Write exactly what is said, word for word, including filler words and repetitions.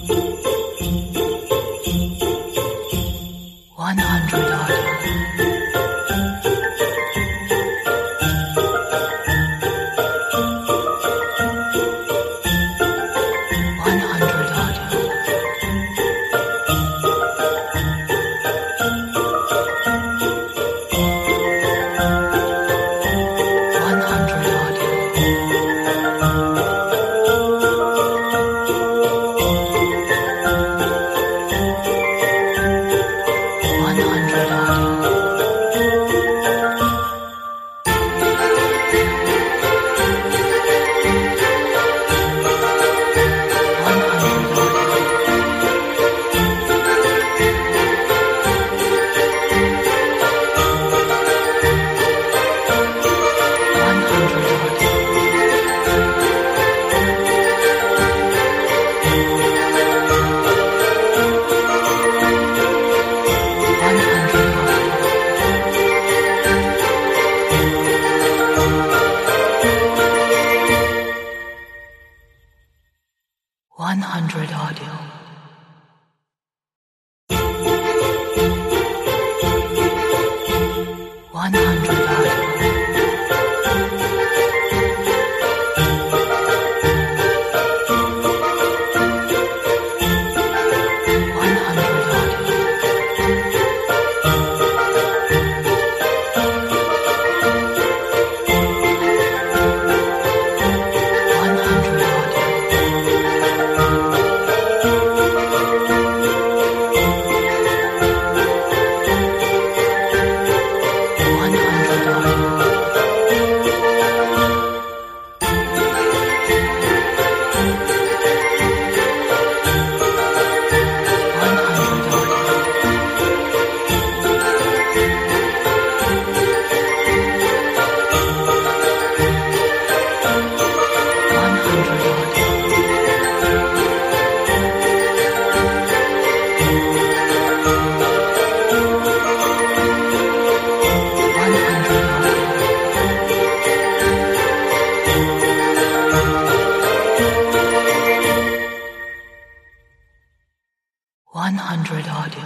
one hundred audio. one hundred audio. one hundred audio. one hundred audio. one hundred audio. one hundred audio. one hundred audio. one hundred audio. one hundred audio.